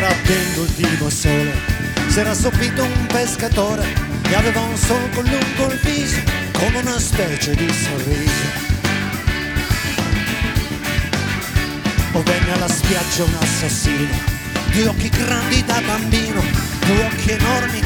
Battendo il vivo sole s'era assopito un pescatore e aveva un solco lungo il viso come una specie di sorriso. O venne alla spiaggia un assassino, due occhi grandi da bambino, due occhi enormi